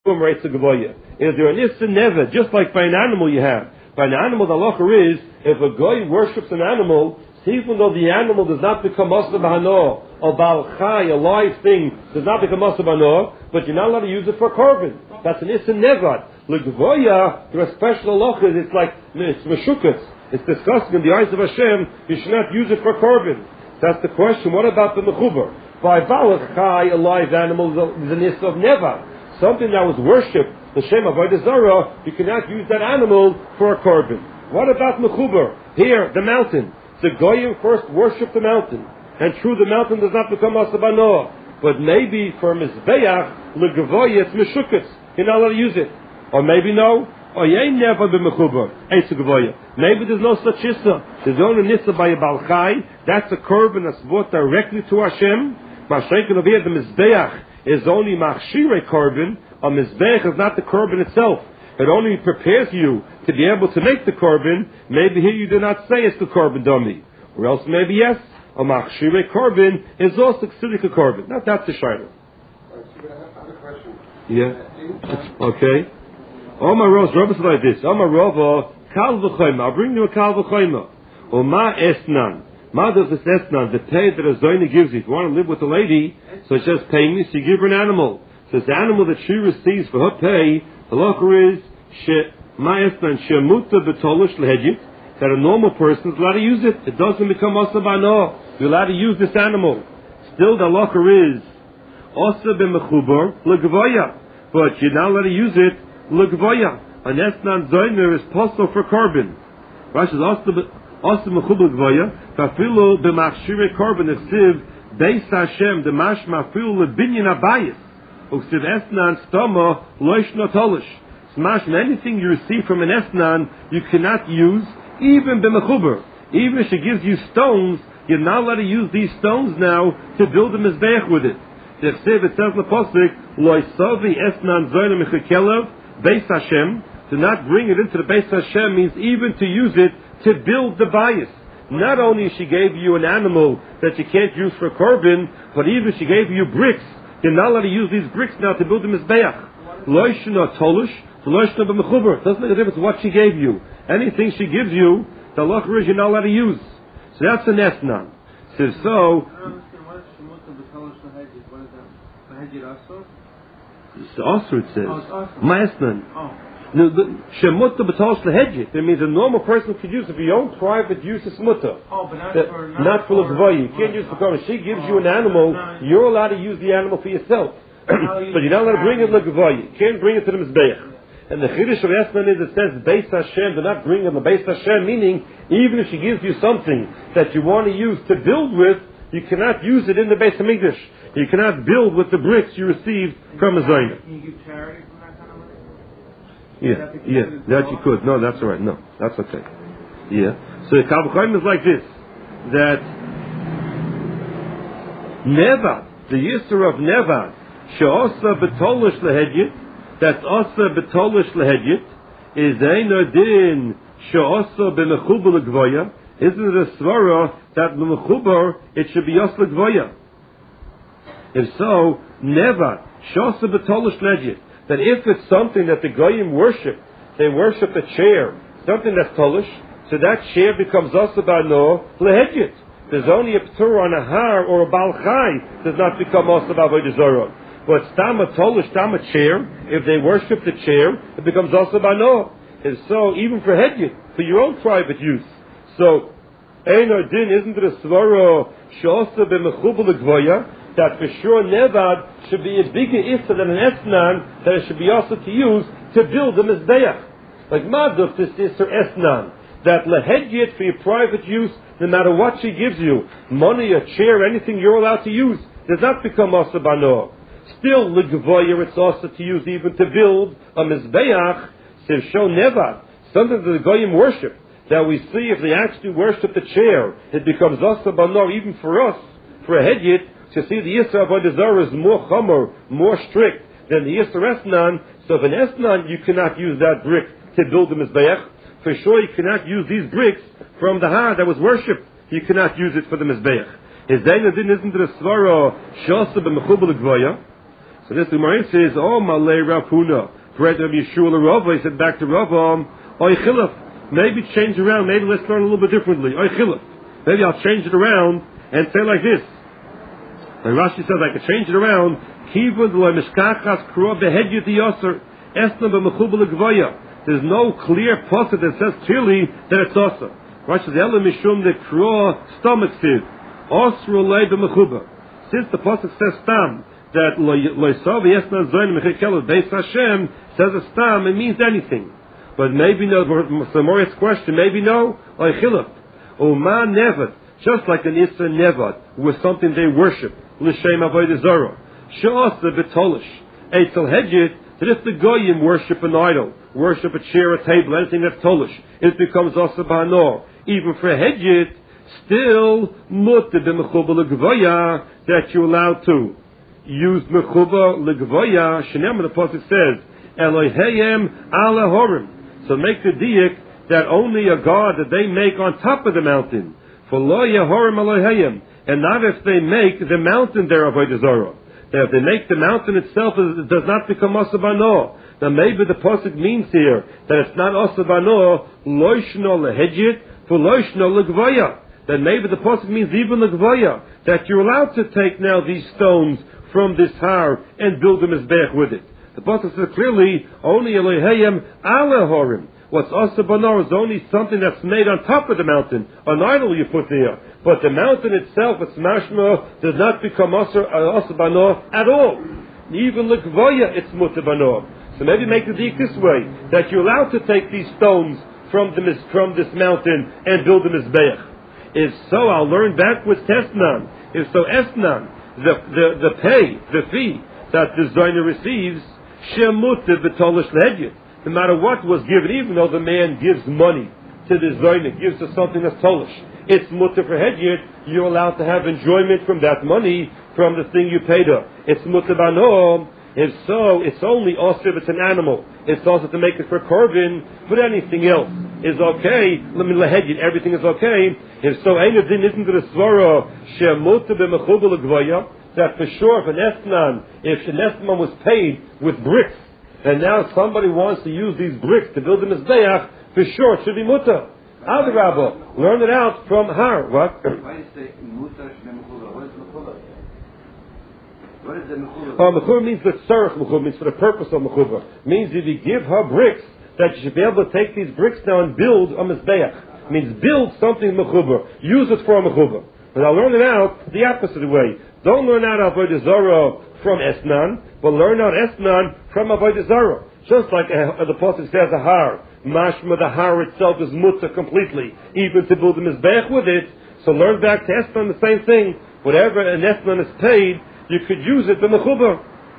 Is there an issa never, just like by an animal you have? By an animal, the halacha is, if a guy worships an animal, even though the animal does not become Asr B'Hano, or Baal Chai, a live thing, does not become Asr B'Hano, but you're not allowed to use it for carbon. That's an issa nevad. L'gvoya, there are special halachas, it's like, it's meshukas. It's disgusting in the eyes of Hashem, you should not use it for carbon. That's the question. What about the mechuber? By Baal Chai, a live animal, is an issa of nevad. Something that was worshipped, the Shem Avodah Zarah, you cannot use that animal for a korban. What about Mechuber? Here, the mountain. The Goyim first worshipped the mountain. And true, the mountain does not become Asabanoah. But maybe for Mizbeach, L'Gavoya, it's Meshukas. You're not allowed to use it. Or maybe no. Or you never be Mechuber. Maybe there's no such issa. There's only an issa by a Balchai. That's a korban that's brought directly to Hashem. Mashrekin over here, the Mizbeach is only machshirei korban. A mizbech is not the korban itself. It only prepares you to be able to make the korban. Maybe here you do not say it's the korban dummy. Or else maybe yes, a machshirei korban is also ksidik korban. Now that's the shayla. I have a question. Yeah. Okay. Omar Rov, Rov is like this. Omar Rov, kal v'choyma. I'll bring you a kal v'choyma. Oma esnan. Ma does this esnan, the pay that a zoyna gives you. If you want to live with a lady, so it's just paying me, so you give her an animal. So it's the animal that she receives for her pay, the halacha is, ma esnan, shemuta b'tolish lehedjit, that a normal person is allowed to use it. It doesn't become asa b'ano. You're allowed to use this animal. Still the halacha is, asa b'mechubar l'gvoya. But you're not allowed to use it l'gvoya. An esnan zoyna is possible for carbon. Rashi is asa mechubar l'gvoya. Fafilu b'machshirei korban echsiv beis Hashem demashma filu lebinyan abayis uksiv esnan stoma loish notolish. Smashma, anything you receive from an esnan you cannot use even b'mechuber. Even if she gives you stones, you're not allowed to use these stones now to build a mizbeach with it. The echsiv, it says in the pasuk loisavi esnan zoyna mechakelav beis Hashem. To not bring it into the beis Hashem means even to use it to build the bayis. Not only she gave you an animal that you can't use for korban, but even she gave you bricks. You're not allowed to use these bricks now to build a mizbeach. Loishna tolush, loishna b'mechuber. Doesn't make a difference what she gave you. Anything she gives you, the halacha is you're not allowed to use. So that's an esnan. So, it's also it says. Ma'esnan. Shemutta b'tol shlehedjit. It means a normal person could use it for your own private use. It's mutta. Oh, but not for l'gvoya. You can't use it for korban. She gives you an animal. You're allowed to use the animal for yourself, but you're not allowed to bring it l'gvoya. You can't bring it to the mizbeach. And the chiddush of Esnan is it says beis Hashem. Do not bring it the beis Hashem. Meaning, even if she gives you something that you want to use to build with, you cannot use it in the beis hamikdash. You cannot build with the bricks you received from a zayna. Can you give charity? Yeah, that you could. No, that's all right. No, that's okay. Yeah. So the Kal V'choyim is like this, that Nevad, the Yisur of Nevad, She'osa b'tolish lehedjit, that's Osa b'tolish lehedjit, is Eino Din She'osa b'mechubar l'gvoya. Isn't it a svara that l'mechubar it should be Osa l'gvoya? If so, Nevad, She'osa b'tolish lehedjit, that if it's something that the Goyim worship, they worship a chair, something that's tolish, so that chair becomes asabano lehedjit. There's only a p'tur on a har or a Baal Chai does not become asabah avodah zarah. But stam a tolish, stam a chair, if they worship the chair, it becomes asabano. And so even for hedjit, for your own private use. So ein din, isn't it a svara she'osa b'mechubal l'gvoya, that for sure Nevad should be a bigger issa than an Esnan, that it should be also to use to build a Mizbeach. Like Maduf, this issa Esnan, that lehedjit for your private use, no matter what she gives you, money, a chair, anything you're allowed to use, does not become asa bano. Still, l'gvoyer, it's also to use even to build a Mizbeach, says show Nevad, something that the Goyim worship, that we see if they actually worship the chair, it becomes asa bano, even for us, for a hedjit. To see the Yisra Avodah Zarah is more chomer, more strict than the Yisra Esnan. So if an Esnan, you cannot use that brick to build the Mizbeach. For sure, you cannot use these bricks from the Har that was worshipped. You cannot use it for the Mizbeach. His Zainadin isn't it a Svara Shosa b'mechubal l'gvoya? So this Gemara says, oh, Malay Rav Huna, bread of Yeshua Rava, he said back to Rava, Oy Chilaf, maybe change around, maybe let's learn a little bit differently. Oy Chilaf, maybe I'll change it around and say like this. And Rashi says I could change it around, Kivud lo mishkachas kro behedyut yosser, esna b'mechubel gvoya. There's no clear pasuk that says clearly that it's also. Rashi says, Ela mishum de kro stomach sid, osru lei b'mechuba. Since the pasuk says stam, that lo yisov yesna zoyin mechikelu beis Hashem, says a stam, it means anything. But maybe no, for Mori's question, maybe no, oy chilaf. Uma nevad, just like an Issa nevad, was something they worship, l'shem avodah zarah. She'asa b'tolish, eitzel hedjit, that if the goyim worship an idol, worship a chair, a table, anything that's tolish, it becomes asa b'hanor. Even for hedjit, still mutter b'mechuba l'gvoya, that you're allowed to use mechuba l'gvoya. Shenem, the pasuk says, Elohayim ala horim. So make the diak that only a god that they make on top of the mountain. For lo yahorim Elohayim, and not if they make the mountain their avodah zarah. That if they make the mountain itself, it does not become asa b'hanor. Now maybe the pasuk means here that it's not asa b'hanor, loishno lehedjit, for loishno l'gvoya. That maybe the pasuk means even l'gvoya, that you're allowed to take now these stones from this har and build a mizbech with it. The pasuk says clearly, only Elohayim ala horim. What's asa b'hanor is only something that's made on top of the mountain, an idol you put there. But the mountain itself, its mashma, does not become asa b'hanor at all. Even l'gvoya, it's mutter b'hanor. So maybe make the deek this way, that you're allowed to take these stones from this mountain and build a mizbeach. If so, I'll learn backwards Tesnan. If so, Esnan, the fee that the Zoyner receives, shemutter b'tolish lehedjit. No matter what was given, even though the man gives money to the Zoyner, gives us something that's tolish, it's mutter for hedjit, you're allowed to have enjoyment from that money, from the thing you paid her. It's mutter b'hanor. If so, it's only also if it's an animal. It's also to make it for korban, but anything else is okay. Let me lehedjit, everything is okay. If so, ein din isn't the svara shemutter b'mechubel l'gvoya, that for sure if an esnan was paid with bricks, and now somebody wants to use these bricks to build a mizbeach, for sure it should be mutter. Adrabah, learn it out from har. What? Why is it mutter shnemuchula? What is mechula? What is the mechula? Mechula means the tzarech mechula, means for the purpose of mechula. Means if you give her bricks, that you should be able to take these bricks now and build a mizbeach. Means build something mechula. Use it for a mechula. But I'll learn it out the opposite way. Don't learn out avodah zarah from esnan, but learn out esnan from avodah zarah. Just like the pasuk says a har. Mashma, the har itself is mutter completely, even to build a mizbech with it. So learn back to esnan the same thing. Whatever an esnan is paid, you could use it in the chuba.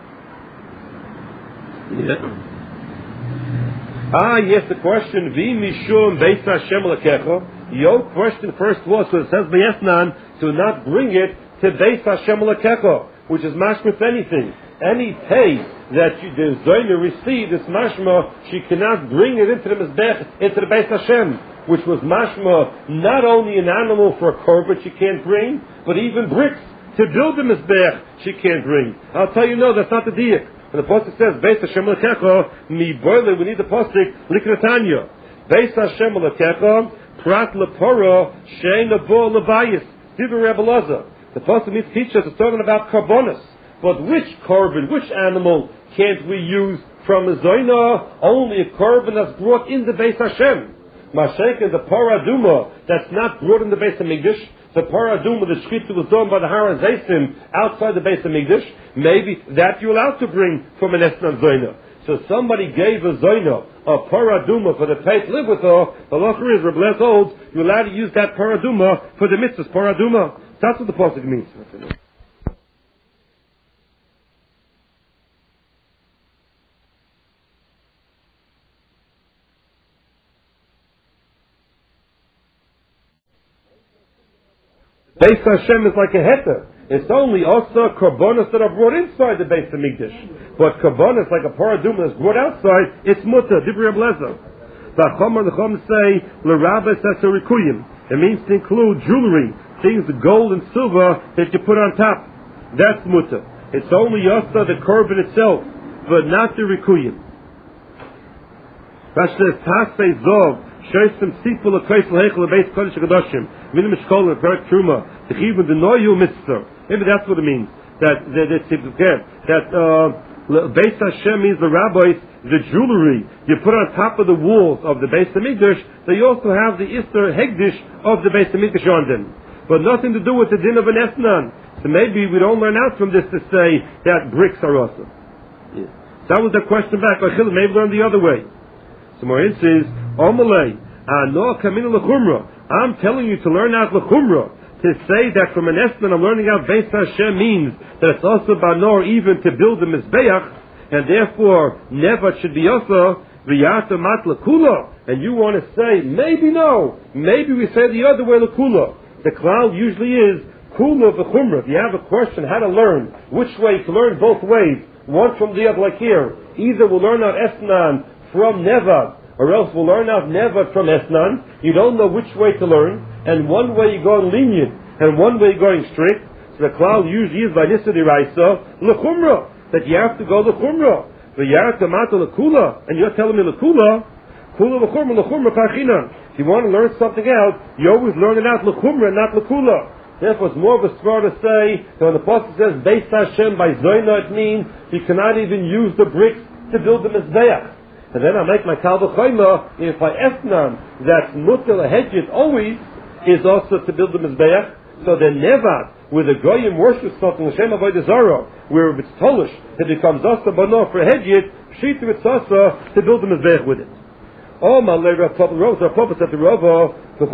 Yes, the question, Vi mishum beis Hashem lekecha. Your question first was, so it says by esnan, to not bring it to beis Hashem lekecha, which is mashma if anything. Any pay that the Zoyner received, this mashma, she cannot bring it into the mizbech, into the beis Hashem, which was mashma, not only an animal for a korban she can't bring, but even bricks to build the mizbech she can't bring. I'll tell you, no, that's not the diak. And the pasuk says, beis Hashem lekecha, mi boile, we need the pasuk, likratanya. Beis Hashem lekecha, prat lepora, shein abo lebayis, divrei Rebbe Elazar. The pasuk means teach us, it's talking about karbonos. But which korban, which animal can't we use from a zoyna? Only a korban that's brought in the Beis Hashem. Mashek is the paraduma that's not brought in the Beis Hamikdash. The paraduma, the shchita was done by the Har Zaysim outside the Beis Hamikdash. Maybe that you're allowed to bring from an esnan zoyna. So somebody gave a zoyna, a paraduma for the pay to live with her. The lacher is Rebbe Elazar holds you're allowed to use that paraduma for the mitzvahs. Paraduma. That's what the pasuk means. Beis Hashem is like a heter. It's only also karbonos that are brought inside the Beis Hamikdash. But karbonos, like a paraduma that's brought outside, it's mutter, divrei Rebbe Elazar. The Chacham say, l'rabes eserikuyim. It means to include jewelry, things, gold and silver that you put on top. That's mutter. It's only Yasa, the korban itself, but not the Rikuyim. Rashi says, Tasei Zov, Shoysim Sipul HaKois L'Heichel L'Beis Kodesh HaKadoshim, Minim Mishkol L'Perek Truma, T'chivun D'Noyu Mitzvah. Maybe that's what it means. That Beis Hashem means the rabbis, the jewelry you put on top of the walls of the Beis Hamikdash. They also have the Ister Hegdish of the Beis Hamikdash on them, but nothing to do with the din of an Esnan. So maybe we don't learn out from this to say that bricks are awesome. Yeah. That was the question back. Maybe learn the other way. So Morin says, Omalei, Ano Kamina L'Chumra. I'm telling you to learn out L'Chumra. To say that from an Esnan I'm learning out Beis Hashem means that it's also Banor even to build the Mizbeach, and therefore never should be also V'yata Mat L'Kula. And you want to say, maybe no. Maybe we say the other way L'Kula. The cloud usually is Kula V'Chumra. If you have a question how to learn, which way to learn both ways, one from the other, like here. Either we'll learn out Esnan from Nevad, or else we'll learn out Nevad from Esnan. You don't know which way to learn, and one way you're going lenient, and one way you're going strict. So the cloud usually is by Nisa D'Iraisa, L'Chumra, that you have to go L'Chumra. V'yarek Tamata L'Kula, and you're telling me L'Kula, Kula L'Chumra, L'Chumra Karchinan. If you want to learn something out, you always learn it out L'Chumra, not L'Kula. Therefore, it's more of a svar to say that when the Apostle says Beis Hashem by Zoyna, it means you cannot even use the bricks to build the Mizbeach. And then I make my Kal V'Choyma, if I Esnan, that's Mutal Hedjit always is also to build the Mizbeach. So the Nevat, where the Goyim worship something, L'Shem Avodah Zarah, where if it's Tolish, it becomes also Bano for Hedjit, Shita it's also to build the Mizbeach with it. Oh, Malay Rav Papa said to Rava, is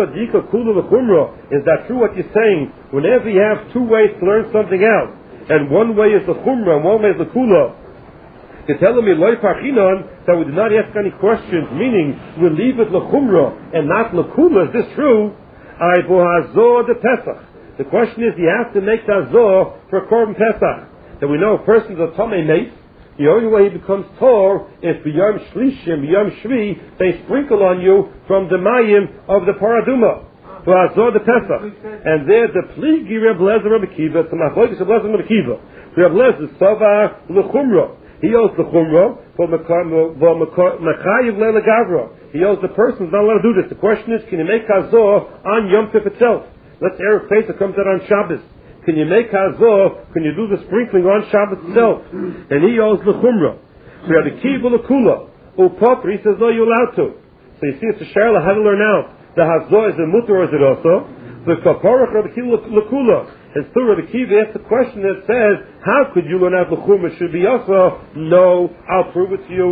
that true what you're saying? Whenever you have two ways to learn something out, and one way is the Chumrah and one way is the Kula, you're telling me Loi Parchinon that we did not ask any questions, meaning we leave it L'Chumrah and not L'Kula. Is this true? The Pesach. The question is, you have to make the Azor for Korban Pesach. That we know a person's a Tomei Meis. The only way he becomes Tor is B'Yom Shlishim, B'Yom Shvi, they sprinkle on you from the Mayim of the Paraduma. For Azor the Pesach. And there the Pligi Reb Lezer Reb Akiva, it's the Machlokas Reb Lezer Reb Akiva. Reb Lezer, Sava L'Chumra. He owes L'Chumra for Mechayiv Leila Gavra. He owes the person who's not allowed to do this. The question is, can you make Azor on Yom Tov itself? Let's Erev Pesach comes out on Shabbos. Can you make Hazor? Can you do the sprinkling on Shabbos itself? And he owes L'Chumra. We have the Kiva L'Kula. Upotri, he says, no, you're allowed to. So you see, it's a Sharla, how to learn out. The Hazor, is it Mutter or is it also? The Kaparach Rabbi Kiva L'Kula. And still Rabbi Kiva asks a question that says, how could you learn out L'Chumra? Should be also? No, I'll prove it to you.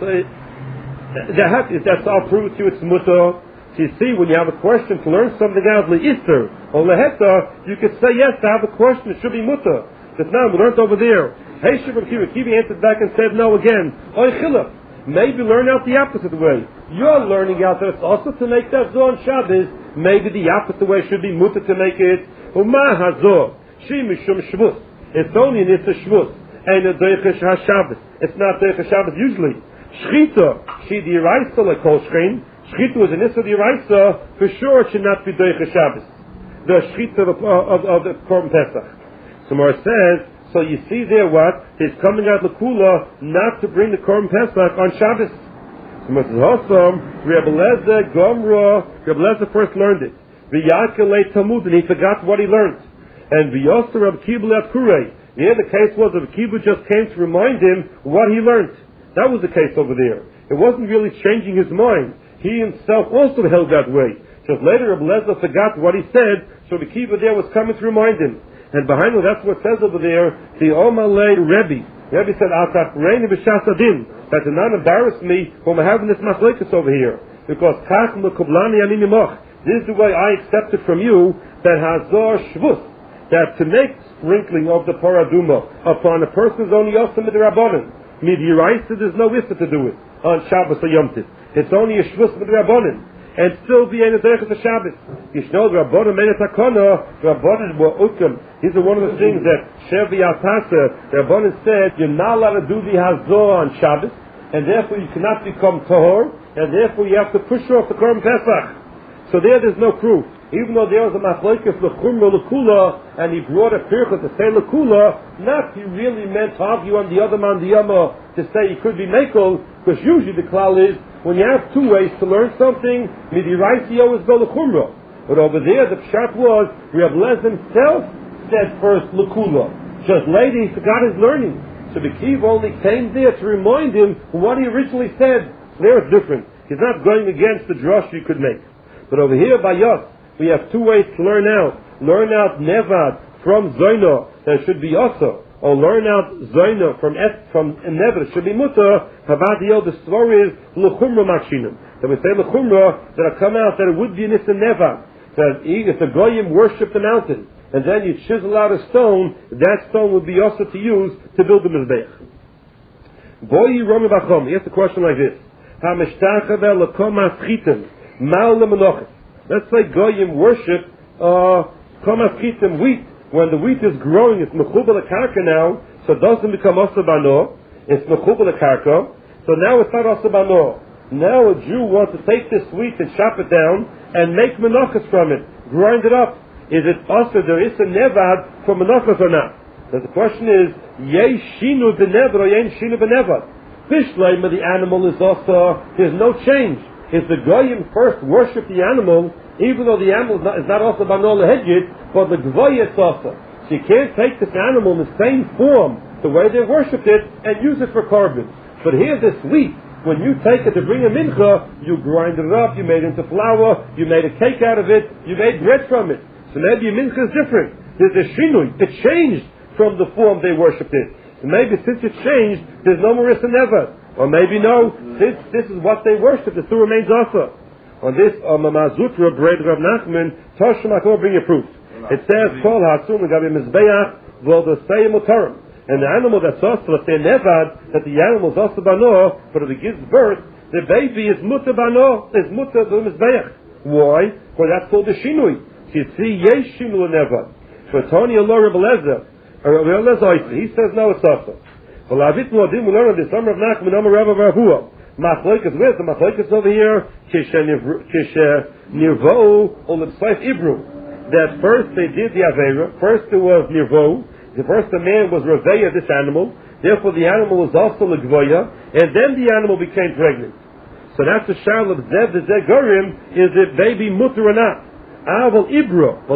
I'll prove it to you, it's Mutter. So you see, when you have a question to learn something out, Le'Ister or Leheta, you could say yes to have a question, it should be Mutter. But now we learned over there. Hey, Shibam Kiva answered back and said no again. Oy Chilaf. Maybe learn out the opposite way. You're learning out that it's also to make that Zoh on Shabbos. Maybe the opposite way should be Mutter to make it. Uma Hazor. Shi Mishum Shvus. It's only an Issa Shvus. And a Deichesh HaShabbos. It's not Deichesh HaShabbos usually. Shchita. Shi D'Iraisa like Kol Shchein. Shchita is an Issa D'Iraisa, for sure it should not be Deichesh Shabbos. The Shchita of the Korban Pesach. So Mar says, so you see there what? He's coming out L'Kula not to bring the Korban Pesach on Shabbos. So Mar says, awesome, Reb Eliezer Gomra, Reb Eliezer first learned it. V'yakelei Talmud, and he forgot what he learned. And V'yoster Reb Kiva L'Akurei. Yeah, the case was that Kiva just came to remind him what he learned. That was the case over there. It wasn't really changing his mind. He himself also held that way. Just later, Reb Eliezer forgot what he said, so the Kiva there was coming to remind him. And behind him, that's what it says over there, the Omalei Rebbe. Rebbe said, Al-Tachreini b'shas adin, that to not embarrass me when we're having this machlekes over here. Because Kach l'kublani ani mimoch. This is the way I accept it from you, that Hazor Shvus, that to make sprinkling of the Paraduma upon a person's only Yosem Midrabanan. Midiraisa, there's no issa to do it on Shabbos or Yom Tov. It's only a Shvus Midrabanan. And still be in the Derech of the Shabbos. Yishnol Rabbanim Menet HaKona, Rabbanim were Ukim. These are one of the things that Shevi Atasa, Rabbanim said, you're not allowed to do the Hazor on Shabbos, and therefore you cannot become Tahor, and therefore you have to push off the Korban Pesach. So there's no proof. even though there was a machlokes lechumra lekula, and he brought a pircha to say lekula, not he really meant to argue on the other man the yama to say he could be mekel, because usually the klal is when you have two ways to learn something, midiraisi always go lechumra. But over there the pshat was Reb Lezer himself said first lekula. Just later he forgot his learning. So the Kiv only came there to remind him what he originally said. There it's different. He's not going against the drush you could make. But over here by Yos, we have two ways to learn out. Learn out Nevad from Zoyno, that should be Asa. Or learn out Zoyno from Nevad, it should be Mutter. Havadiyel, the story is L'chumra Makshinim. That we say L'chumra, that'll come out that it would be Nisa Nevad. That if the Goyim worship the mountain, and then you chisel out a stone, that stone would be also to use to build the Mizbeach. Boyi Romi Bachom, he has a question like this. HaMishtachavel L'komas Chitim, Mal L'menochet. Let's say Goyim worship Komas Chitim wheat. When the wheat is growing, it's Mechubal Karka now, so it doesn't become Asa Bano, it's Mechubal Karka, so now it's not Asa Bano. Now a Jew wants to take this wheat and chop it down and make menachas from it, grind it up. Is it also there is a nevad for menachas or not? So the question is, yei shinu b'nevad or yei shinu b'nevad? Bishleima, the animal is also, there's no change. If the goyim first worship the animal, even though the animal is not also b'no lehedjit, but the gvoya it's also. So you can't take this animal in the same form, the way they worshipped it, and use it for carbon. But here this wheat, when you take it to bring a mincha, you grind it up, you made it into flour, you made a cake out of it, you made bread from it. So maybe a mincha is different. There's a shinui. It changed from the form they worshipped it. So maybe since it changed, there's no more Issa Nevad. Or maybe no, since this is what they worshipped, it still remains Asa. On this, on the Mazutra, Bred Rav Nachman, Toshim Akor, bring a proof. It says, Kol Hatsum, Gabi Mizbeach, Vol the Seyim Utarim. And the animal that's also, let's say nevad, that the animal is also bano, but if it gives birth, the baby is mutter bano, is mutter b'mizbeach. Why? Well, that's called the shinui. So you see, yesh shinu nevad. So Tony Allah Reb Lezer, he says no, it's also. Well, Avit Muadim, we learn on this, Amar Rav Nachman, Amar Rav Ravua. Machloikas, where's the Machloikas over here? Kishe Nirvo, or L'Psayf Ibru. That first they did the Aveira, first it was Nirvo, the first the man was Raveya, this animal, therefore the animal was also L'Gvoya, and then the animal became pregnant. So that's the Shal of Zev, the Zegorim, is it baby mutter or not? Aval Ibra.